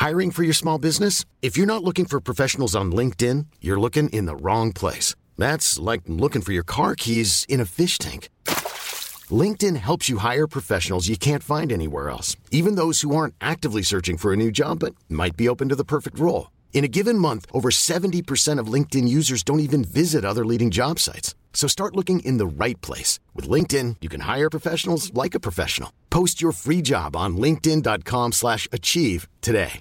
Hiring for your small business? If you're not looking for professionals on LinkedIn, you're looking in the wrong place. That's like looking for your car keys in a fish tank. LinkedIn helps you hire professionals you can't find anywhere else, even those who aren't actively searching for a new job but might be open to the perfect role. In a given month, over 70% of LinkedIn users don't even visit other leading job sites. So start looking in the right place. With LinkedIn, you can hire professionals like a professional. Post your free job on linkedin.com/achieve today.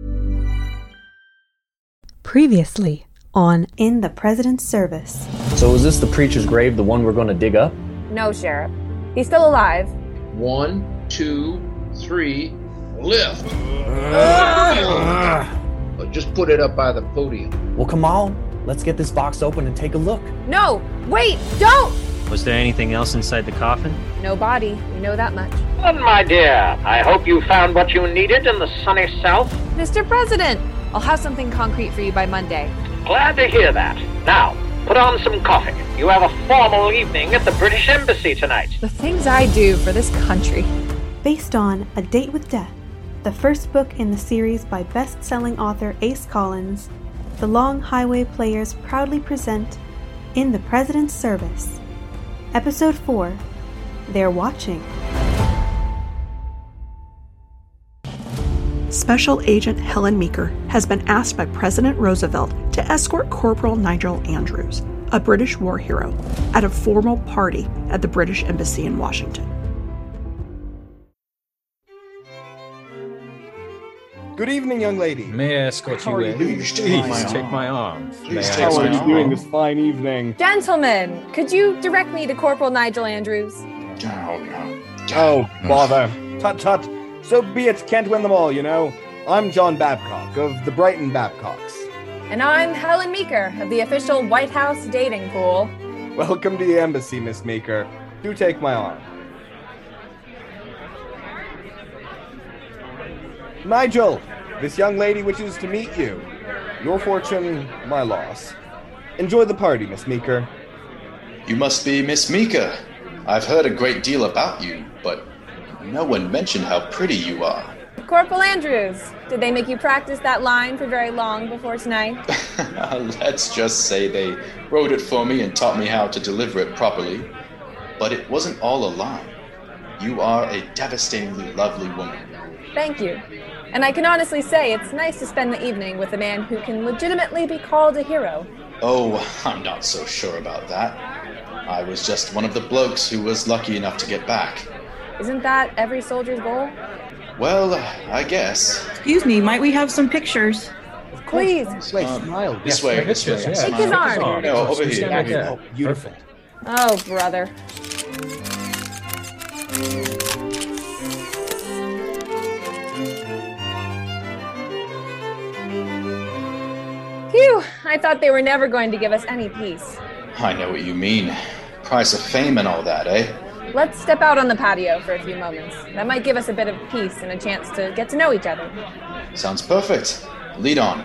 Previously on In the President's Service. So is this the preacher's grave, the one we're going to dig up? No, Sheriff. He's still alive. 1, 2, 3, lift. Just put it up by the podium. Well, come on. Let's get this box open and take a look. No! Wait! Don't! Was there anything else inside the coffin? No body. We know that much. Well, my dear, I hope you found what you needed in the sunny South. Mr. President! I'll have something concrete for you by Monday. Glad to hear that. Now, put on some coffee. You have a formal evening at the British Embassy tonight. The things I do for this country. Based on A Date with Death, the first book in the series by best-selling author Ace Collins, the Long Highway Players proudly present In the President's Service. Episode 4, They're Watching. Special Agent Helen Meeker has been asked by President Roosevelt to escort Corporal Nigel Andrews, a British war hero, at a formal party at the British Embassy in Washington. Good evening, young lady. May I escort you in? Please take my arm. How are you doing this fine evening? Gentlemen, could you direct me to Corporal Nigel Andrews? Oh, bother. Tut tut. So be it, can't win them all, you know. I'm John Babcock of the Brighton Babcocks. And I'm Helen Meeker of the official White House dating pool. Welcome to the embassy, Miss Meeker. Do take my arm. Nigel, this young lady wishes to meet you. Your fortune, my loss. Enjoy the party, Miss Meeker. You must be Miss Meeker. I've heard a great deal about you, but no one mentioned how pretty you are. Corporal Andrews, did they make you practice that line for very long before tonight? Let's just say they wrote it for me and taught me how to deliver it properly. But it wasn't all a line. You are a devastatingly lovely woman. Thank you. And I can honestly say it's nice to spend the evening with a man who can legitimately be called a hero. Oh, I'm not so sure about that. I was just one of the blokes who was lucky enough to get back. Isn't that every soldier's goal? Well, I guess. Excuse me, might we have some pictures? Please. Wait, smile. This way. Take his arm. No, over here. Oh, beautiful. Oh, brother. Phew, I thought they were never going to give us any peace. I know what you mean. Price of fame and all that, eh? Let's step out on the patio for a few moments. That might give us a bit of peace and a chance to get to know each other. Sounds perfect. Lead on.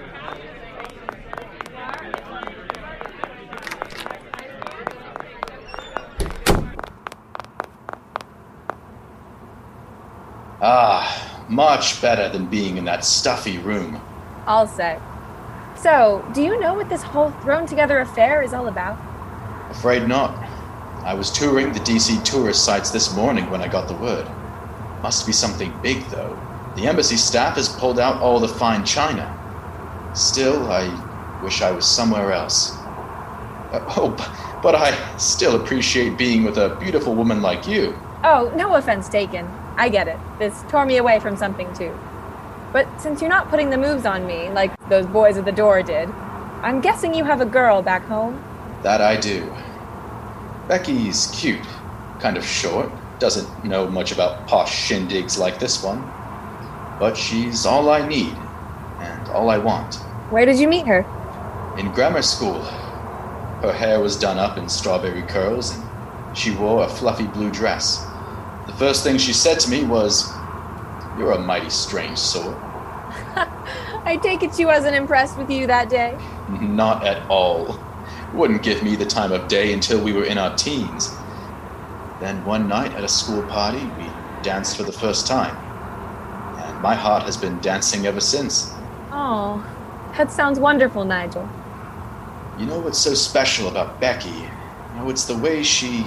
Ah, much better than being in that stuffy room. I'll say. So, do you know what this whole thrown-together affair is all about? Afraid not. I was touring the DC tourist sites this morning when I got the word. Must be something big, though. The embassy staff has pulled out all the fine china. Still, I wish I was somewhere else. But I still appreciate being with a beautiful woman like you. Oh, no offense taken. I get it. This tore me away from something, too. But since you're not putting the moves on me, like those boys at the door did, I'm guessing you have a girl back home? That I do. Becky's cute. Kind of short. Doesn't know much about posh shindigs like this one. But she's all I need. And all I want. Where did you meet her? In grammar school. Her hair was done up in strawberry curls, and she wore a fluffy blue dress. The first thing she said to me was, "You're a mighty strange sort." I take it she wasn't impressed with you that day? Not at all. Wouldn't give me the time of day until we were in our teens. Then one night at a school party, we danced for the first time. And My heart has been dancing ever since. Oh, that sounds wonderful, Nigel. You know what's so special about Becky? It's the way she...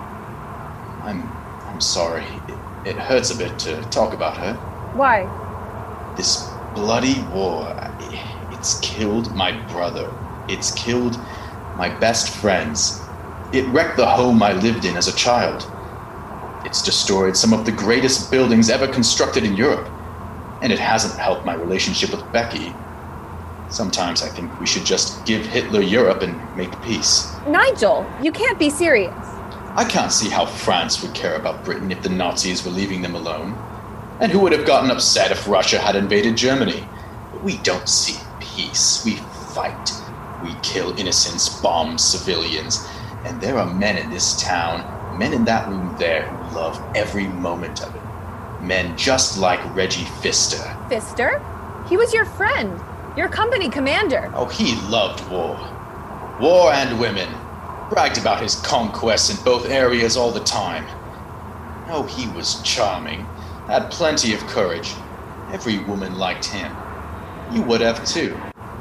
I'm sorry. It hurts a bit to talk about her. Why? This bloody war, it's killed my brother. It's killed my best friends. It wrecked the home I lived in as a child. It's destroyed some of the greatest buildings ever constructed in Europe. And it hasn't helped my relationship with Becky. Sometimes I think we should just give Hitler Europe and make peace. Nigel, you can't be serious. I can't see how France would care about Britain if the Nazis were leaving them alone. And who would have gotten upset if Russia had invaded Germany? We don't seek peace. We fight. We kill innocents, bomb civilians. And there are men in this town, men in that room there, who love every moment of it. Men just like Reggie Pfister. Pfister? He was your friend. Your company commander. Oh, he loved war. War and women. Bragged about his conquests in both areas all the time. Oh, he was charming. Had plenty of courage. Every woman liked him. You would have too.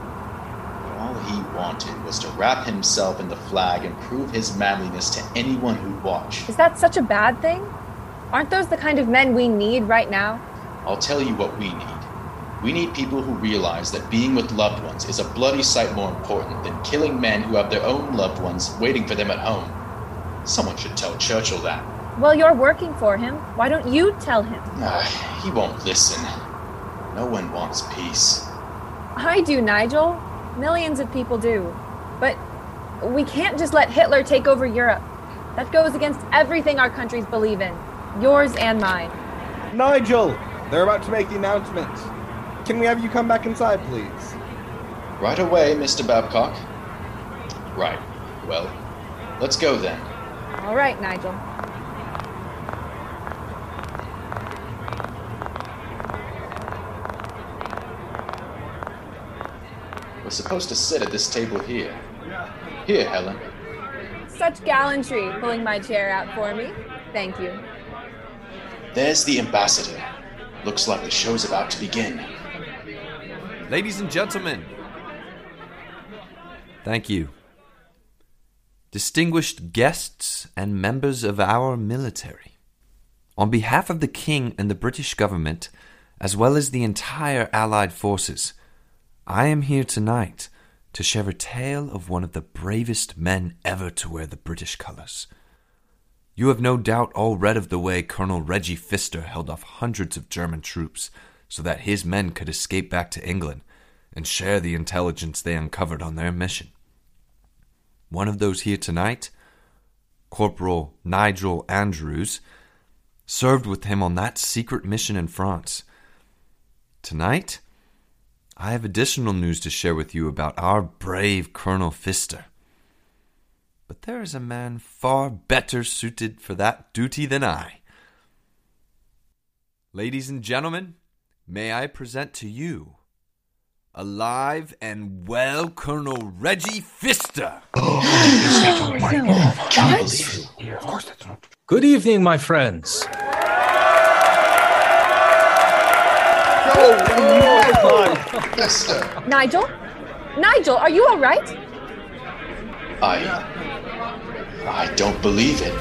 All he wanted was to wrap himself in the flag and prove his manliness to anyone who'd watch. Is that such a bad thing? Aren't those the kind of men we need right now? I'll tell you what we need. We need people who realize that being with loved ones is a bloody sight more important than killing men who have their own loved ones waiting for them at home. Someone should tell Churchill that. Well, you're working for him. Why don't you tell him? He won't listen. No one wants peace. I do, Nigel. Millions of people do. But we can't just let Hitler take over Europe. That goes against everything our countries believe in. Yours and mine. Nigel! They're about to make the announcement. Can we have you come back inside, please? Right away, Mr. Babcock. Right. Well, let's go then. All right, Nigel. We're supposed to sit at this table here. Here, Helen. Such gallantry pulling my chair out for me. Thank you. There's the ambassador. Looks like the show's about to begin. Ladies and gentlemen, thank you. Distinguished guests and members of our military. On behalf of the King and the British government, as well as the entire Allied forces, I am here tonight to share a tale of one of the bravest men ever to wear the British colours. You have no doubt all read of the way Colonel Reggie Pfister held off hundreds of German troops so that his men could escape back to England and share the intelligence they uncovered on their mission. One of those here tonight, Corporal Nigel Andrews, served with him on that secret mission in France. Tonight, I have additional news to share with you about our brave Colonel Pfister. But there is a man far better suited for that duty than I. Ladies and gentlemen, may I present to you, alive and well, Colonel Reggie Pfister. Good evening, my friends. Pfister. Nigel? Nigel, are you all right? I don't believe it.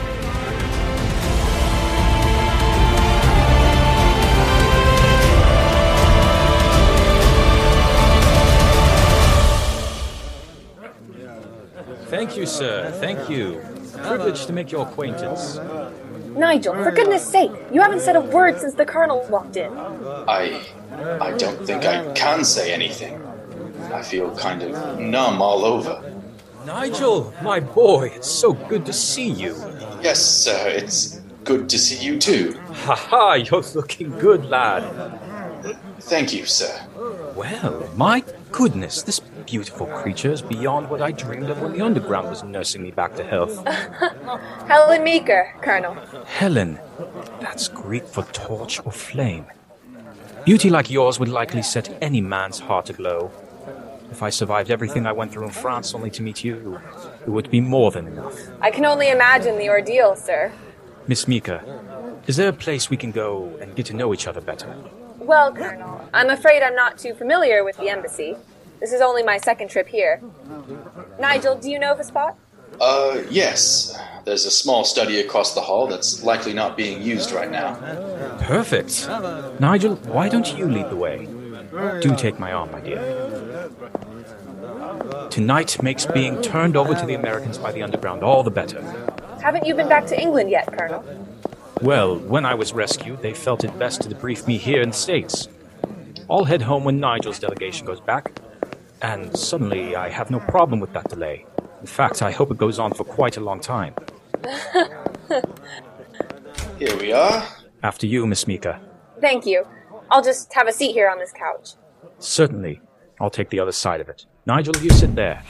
Thank you, sir. Thank you. Privileged to make your acquaintance. Nigel, for goodness sake, you haven't said a word since the Colonel walked in. I don't think I can say anything. I feel kind of numb all over. Nigel, my boy, it's so good to see you. Yes, sir, it's good to see you too. Ha, you're looking good, lad. Thank you, sir. Well, my goodness, this beautiful creature is beyond what I dreamed of when the Underground was nursing me back to health. Helen Meeker, Colonel. Helen, that's Greek for torch or flame. Beauty like yours would likely set any man's heart aglow. If I survived everything I went through in France only to meet you, it would be more than enough. I can only imagine the ordeal, sir. Miss Meeker, is there a place we can go and get to know each other better? Well, Colonel, I'm afraid I'm not too familiar with the embassy. This is only my second trip here. Nigel, do you know of a spot? Yes. There's a small study across the hall that's likely not being used right now. Perfect. Nigel, why don't you lead the way? Do take my arm, my dear. Tonight makes being turned over to the Americans by the Underground all the better. Haven't you been back to England yet, Colonel? Well, when I was rescued, they felt it best to debrief me here in the States. I'll head home when Nigel's delegation goes back. And suddenly, I have no problem with that delay. In fact, I hope it goes on for quite a long time. Here we are. After you, Miss Mika. Thank you. I'll just have a seat here on this couch. Certainly. I'll take the other side of it. Nigel, you sit there.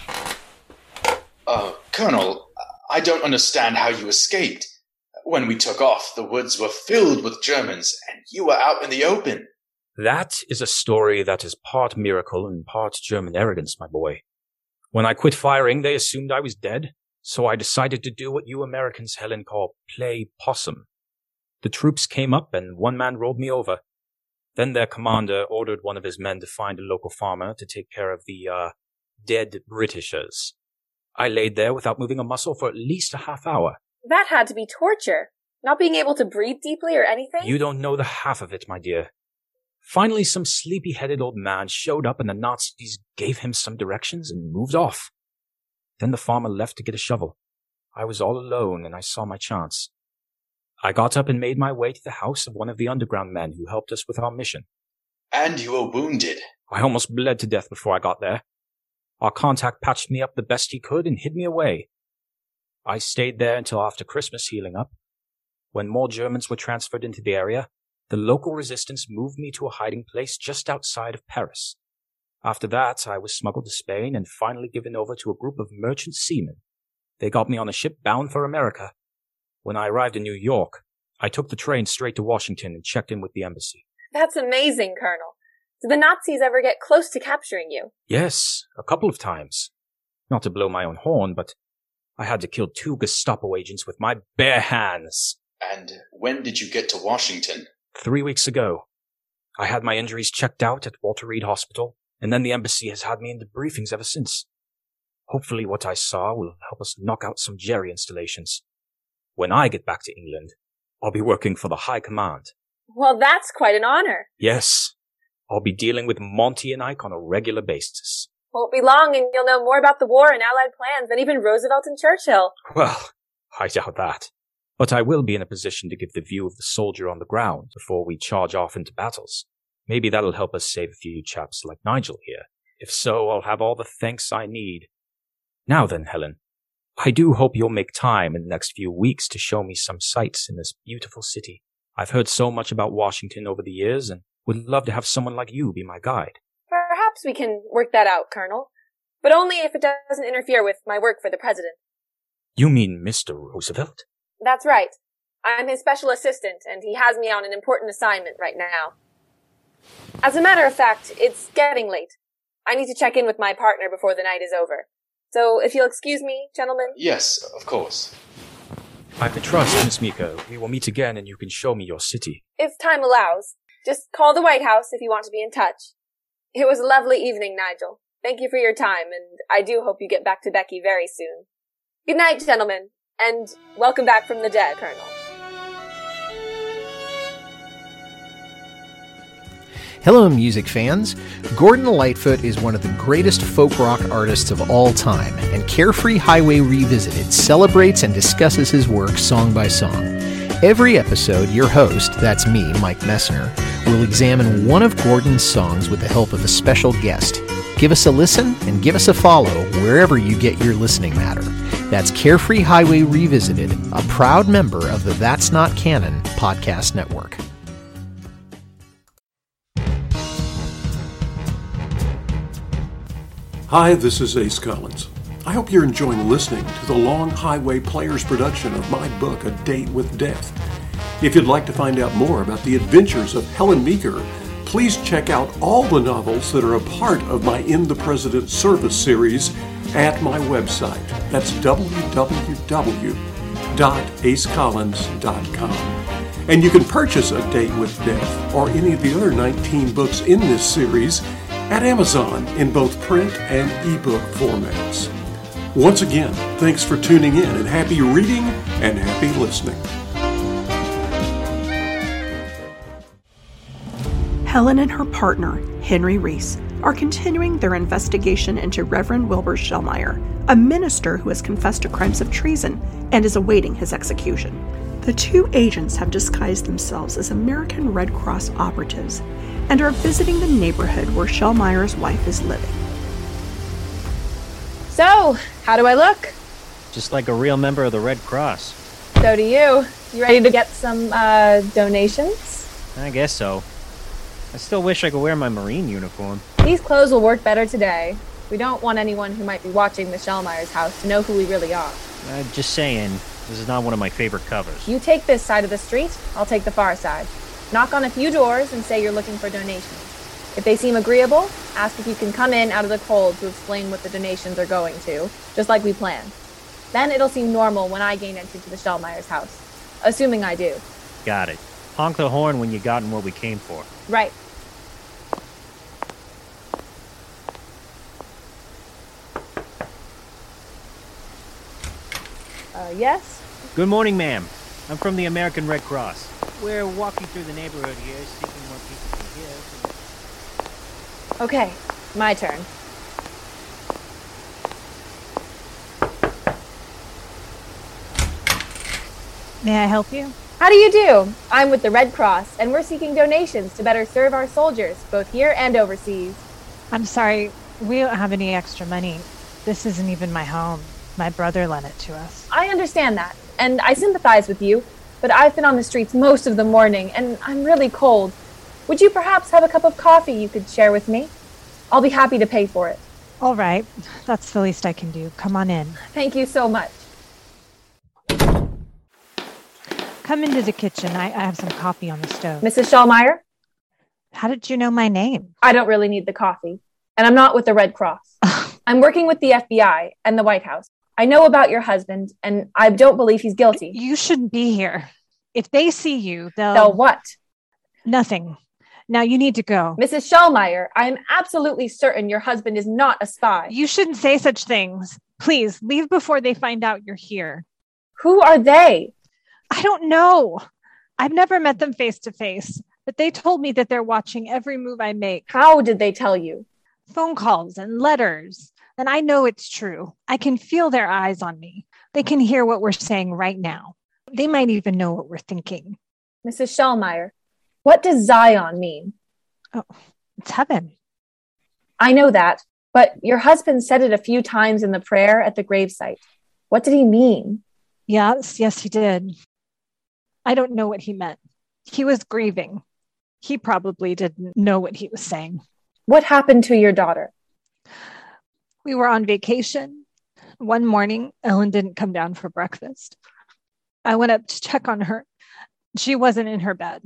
Colonel, I don't understand how you escaped. When we took off, the woods were filled with Germans, and you were out in the open. That is a story that is part miracle and part German arrogance, my boy. When I quit firing, they assumed I was dead, so I decided to do what you Americans, Helen, call play possum. The troops came up, and one man rolled me over. Then their commander ordered one of his men to find a local farmer to take care of the, dead Britishers. I laid there without moving a muscle for at least a half hour. That had to be torture. Not being able to breathe deeply or anything? You don't know the half of it, my dear. Finally, some sleepy-headed old man showed up and the Nazis gave him some directions and moved off. Then the farmer left to get a shovel. I was all alone and I saw my chance. I got up and made my way to the house of one of the underground men who helped us with our mission. And you were wounded. I almost bled to death before I got there. Our contact patched me up the best he could and hid me away. I stayed there until after Christmas, healing up. When more Germans were transferred into the area, the local resistance moved me to a hiding place just outside of Paris. After that, I was smuggled to Spain and finally given over to a group of merchant seamen. They got me on a ship bound for America. When I arrived in New York, I took the train straight to Washington and checked in with the embassy. That's amazing, Colonel. Did the Nazis ever get close to capturing you? Yes, a couple of times. Not to blow my own horn, but I had to kill 2 Gestapo agents with my bare hands. And when did you get to Washington? 3 weeks ago. I had my injuries checked out at Walter Reed Hospital, and then the embassy has had me in debriefings ever since. Hopefully what I saw will help us knock out some Jerry installations. When I get back to England, I'll be working for the High Command. Well, that's quite an honor. Yes. I'll be dealing with Monty and Ike on a regular basis. Won't be long and you'll know more about the war and Allied plans than even Roosevelt and Churchill. Well, I doubt that. But I will be in a position to give the view of the soldier on the ground before we charge off into battles. Maybe that'll help us save a few chaps like Nigel here. If so, I'll have all the thanks I need. Now then, Helen, I do hope you'll make time in the next few weeks to show me some sights in this beautiful city. I've heard so much about Washington over the years and would love to have someone like you be my guide. Perhaps we can work that out, Colonel. But only if it doesn't interfere with my work for the President. You mean Mr. Roosevelt? That's right. I'm his special assistant, and he has me on an important assignment right now. As a matter of fact, it's getting late. I need to check in with my partner before the night is over. So, if you'll excuse me, gentlemen? Yes, of course. I trust, Miss Mika. We will meet again and you can show me your city. If time allows. Just call the White House if you want to be in touch. It was a lovely evening, Nigel. Thank you for your time, and I do hope you get back to Becky very soon. Good night, gentlemen, and welcome back from the dead, Colonel. Hello, music fans. Gordon Lightfoot is one of the greatest folk rock artists of all time, and Carefree Highway Revisited celebrates and discusses his work song by song. Every episode, your host, that's me, Mike Messner, will examine one of Gordon's songs with the help of a special guest. Give us a listen and give us a follow wherever you get your listening matter. That's Carefree Highway Revisited, a proud member of the That's Not Canon podcast network. Hi, this is Ace Collins. I hope you're enjoying listening to the Long Highway Players production of my book, A Date with Death. If you'd like to find out more about the adventures of Helen Meeker, please check out all the novels that are a part of my In the President's Service series at my website. That's www.acecollins.com. And you can purchase A Date with Death or any of the other 19 books in this series at Amazon in both print and ebook formats. Once again, thanks for tuning in, and happy reading and happy listening. Helen and her partner, Henry Reese, are continuing their investigation into Reverend Wilbur Schellmeyer, a minister who has confessed to crimes of treason and is awaiting his execution. The two agents have disguised themselves as American Red Cross operatives and are visiting the neighborhood where Schellmeyer's wife is living. So, how do I look? Just like a real member of the Red Cross. So do you. You ready to get some, donations? I guess so. I still wish I could wear my Marine uniform. These clothes will work better today. We don't want anyone who might be watching the Schellmeyer's house to know who we really are. Just saying, this is not one of my favorite covers. You take this side of the street, I'll take the far side. Knock on a few doors and say you're looking for donations. If they seem agreeable, ask if you can come in out of the cold to explain what the donations are going to, just like we planned. Then it'll seem normal when I gain entry to the Schellmeyer's house. Assuming I do. Got it. Honk the horn when you gotten what we came for. Right. Yes? Good morning, ma'am. I'm from the American Red Cross. We're walking through the neighborhood here, seeking what people can give. Okay, my turn. May I help you? How do you do? I'm with the Red Cross, and we're seeking donations to better serve our soldiers, both here and overseas. I'm sorry, we don't have any extra money. This isn't even my home. My brother lent it to us. I understand that, and I sympathize with you, but I've been on the streets most of the morning, and I'm really cold. Would you perhaps have a cup of coffee you could share with me? I'll be happy to pay for it. All right, that's the least I can do. Come on in. Thank you so much. Come into the kitchen. I have some coffee on the stove. Mrs. Schellmeyer? How did you know my name? I don't really need the coffee, and I'm not with the Red Cross. I'm working with the FBI and the White House. I know about your husband, and I don't believe he's guilty. You shouldn't be here. If they see you, They'll what? Nothing. Now you need to go. Mrs. Schellmeyer, I am absolutely certain your husband is not a spy. You shouldn't say such things. Please, leave before they find out you're here. Who are they? I don't know. I've never met them face to face, but they told me that they're watching every move I make. How did they tell you? Phone calls and letters. And I know it's true. I can feel their eyes on me. They can hear what we're saying right now. They might even know what we're thinking. Mrs. Schellmeyer, what does Zion mean? Oh, it's heaven. I know that, but your husband said it a few times in the prayer at the gravesite. What did he mean? Yes, he did. I don't know what he meant. He was grieving. He probably didn't know what he was saying. What happened to your daughter? We were on vacation. One morning, Ellen didn't come down for breakfast. I went up to check on her. She wasn't in her bed.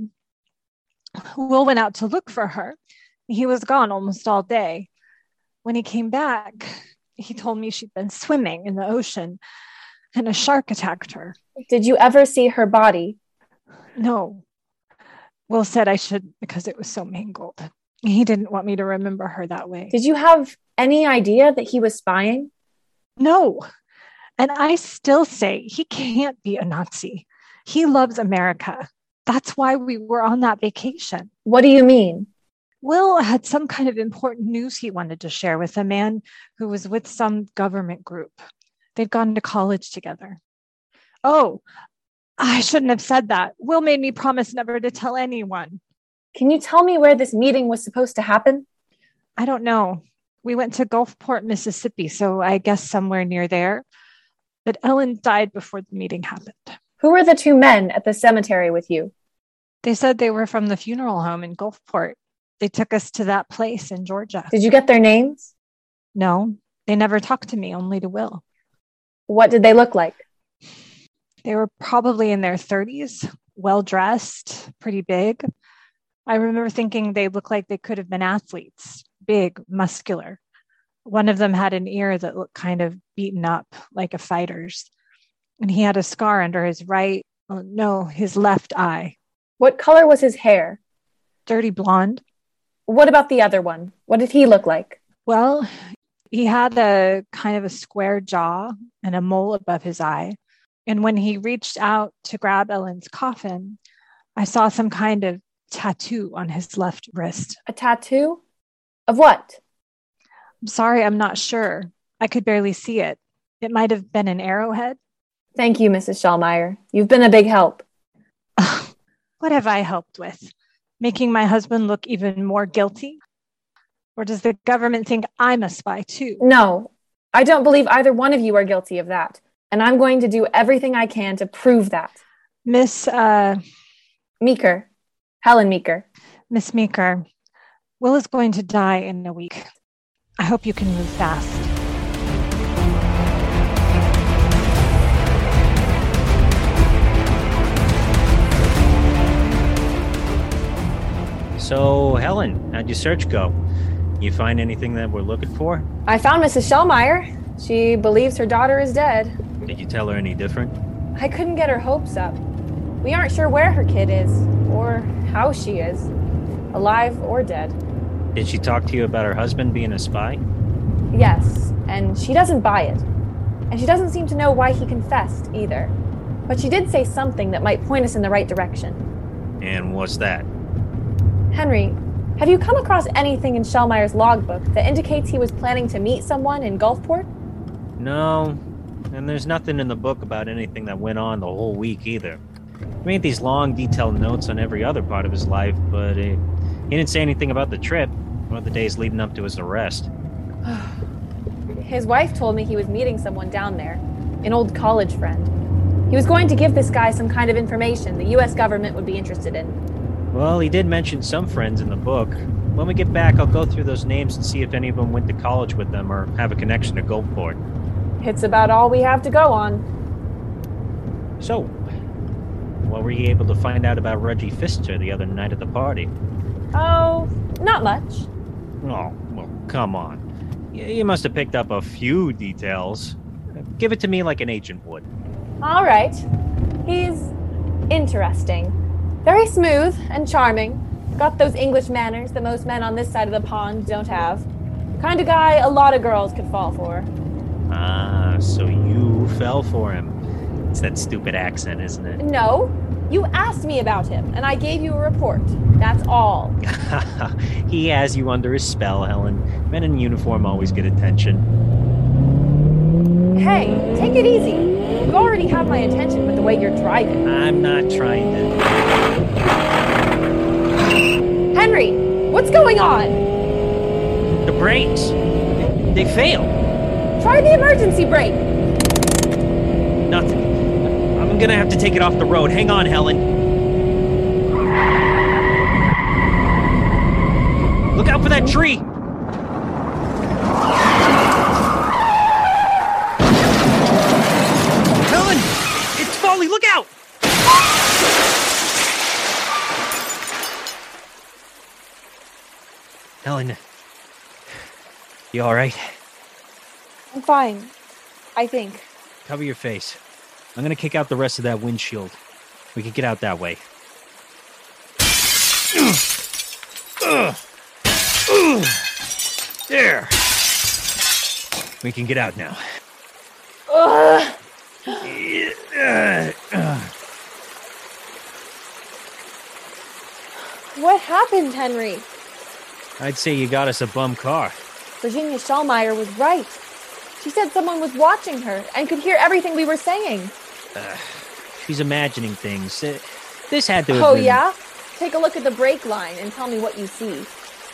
Will went out to look for her. He was gone almost all day. When he came back, he told me she'd been swimming in the ocean and a shark attacked her. Did you ever see her body? No. Will said I should because it was so mangled. He didn't want me to remember her that way. Did you have any idea that he was spying? No. And I still say he can't be a Nazi. He loves America. That's why we were on that vacation. What do you mean? Will had some kind of important news he wanted to share with a man who was with some government group. They'd gone to college together. Oh, I shouldn't have said that. Will made me promise never to tell anyone. Can you tell me where this meeting was supposed to happen? I don't know. We went to Gulfport, Mississippi, so I guess somewhere near there. But Ellen died before the meeting happened. Who were the two men at the cemetery with you? They said they were from the funeral home in Gulfport. They took us to that place in Georgia. Did you get their names? No, they never talked to me, only to Will. What did they look like? They were probably in their 30s, well-dressed, pretty big. I remember thinking they looked like they could have been athletes, big, muscular. One of them had an ear that looked kind of beaten up, like a fighter's. And he had a scar under his his left eye. What color was his hair? Dirty blonde. What about the other one? What did he look like? Well, he had a kind of a square jaw and a mole above his eye. And when he reached out to grab Ellen's coffin, I saw some kind of tattoo on his left wrist. A tattoo? Of what? I'm sorry, I'm not sure. I could barely see it. It might have been an arrowhead. Thank you, Mrs. Shellmeyer. You've been a big help. What have I helped with? Making my husband look even more guilty? Or does the government think I'm a spy too? No, I don't believe either one of you are guilty of that. And I'm going to do everything I can to prove that. Miss, Meeker. Helen Meeker. Miss Meeker, Will is going to die in a week. I hope you can move fast. So, Helen, how'd your search go? You find anything that we're looking for? I found Mrs. Shellmeyer. She believes her daughter is dead. Did you tell her any different? I couldn't get her hopes up. We aren't sure where her kid is, or how she is, alive or dead. Did she talk to you about her husband being a spy? Yes, and she doesn't buy it. And she doesn't seem to know why he confessed, either. But she did say something that might point us in the right direction. And what's that? Henry, have you come across anything in Shellmeyer's logbook that indicates he was planning to meet someone in Gulfport? No, and there's nothing in the book about anything that went on the whole week either. He made these long, detailed notes on every other part of his life, but he didn't say anything about the trip or the days leading up to his arrest. His wife told me he was meeting someone down there, an old college friend. He was going to give this guy some kind of information the U.S. government would be interested in. Well, he did mention some friends in the book. When we get back, I'll go through those names and see if any of them went to college with them or have a connection to Gulfport. It's about all we have to go on. So, what were you able to find out about Reggie Pfister the other night at the party? Oh, not much. Oh, well, come on. You must have picked up a few details. Give it to me like an agent would. All right. He's interesting. Very smooth and charming. Got those English manners that most men on this side of the pond don't have. Kind of guy a lot of girls could fall for. Ah, so you fell for him. It's that stupid accent, isn't it? No. You asked me about him, and I gave you a report. That's all. He has you under his spell, Helen. Men in uniform always get attention. Hey, take it easy. You already have my attention with the way you're driving. I'm not trying to... Henry, what's going on? The brakes. They failed. Try the emergency brake. Nothing. I'm gonna have to take it off the road. Hang on, Helen. Look out for that tree! Helen! It's Folly! Look out! Helen, you alright? I'm fine. I think. Cover your face. I'm gonna kick out the rest of that windshield. We can get out that way. There! We can get out now. What happened, Henry? I'd say you got us a bum car. Virginia Shellmeyer was right. She said someone was watching her and could hear everything we were saying. She's imagining things. This had to have Oh, been... yeah? Take a look at the brake line and tell me what you see.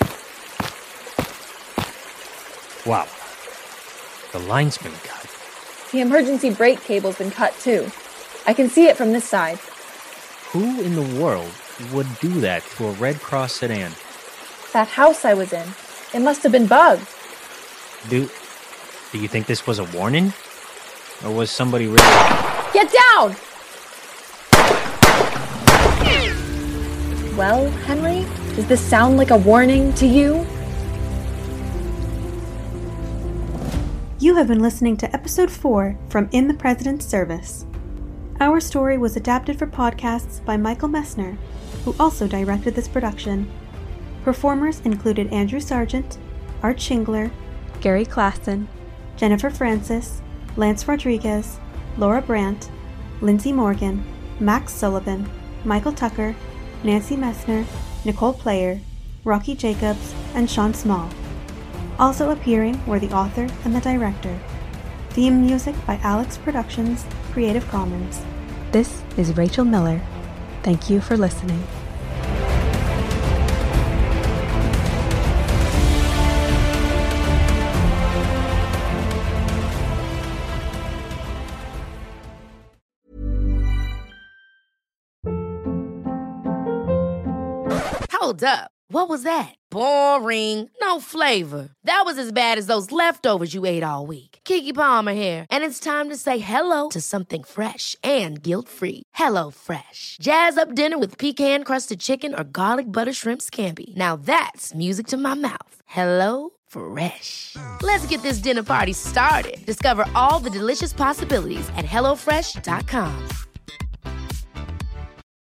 Wow. The line's been cut. The emergency brake cable's been cut, too. I can see it from this side. Who in the world would do that to a Red Cross sedan? That house I was in. It must have been bugged. Do you think this was a warning? Or was somebody really... Get down! Well, Henry, does this sound like a warning to you? You have been listening to Episode 4 from In the President's Service. Our story was adapted for podcasts by Michael Messner who also directed this production. Performers included Andrew Sargent, Art Schingler, Gary Klassen, Jennifer Francis, Lance Rodriguez, Laura Brandt, Lindsay Morgan, Max Sullivan, Michael Tucker, Nancy Messner, Nicole Player, Rocky Jacobs, and Sean Small. Also appearing were the author and the director. Theme music by Alex Productions, Creative Commons. This is Rachel Miller. Thank you for listening. Hold up. What was that? Boring. No flavor. That was as bad as those leftovers you ate all week. Keke Palmer here, and it's time to say hello to something fresh and guilt-free. HelloFresh. Jazz up dinner with pecan-crusted chicken or garlic butter shrimp scampi. Now that's music to my mouth. HelloFresh. Let's get this dinner party started. Discover all the delicious possibilities at HelloFresh.com.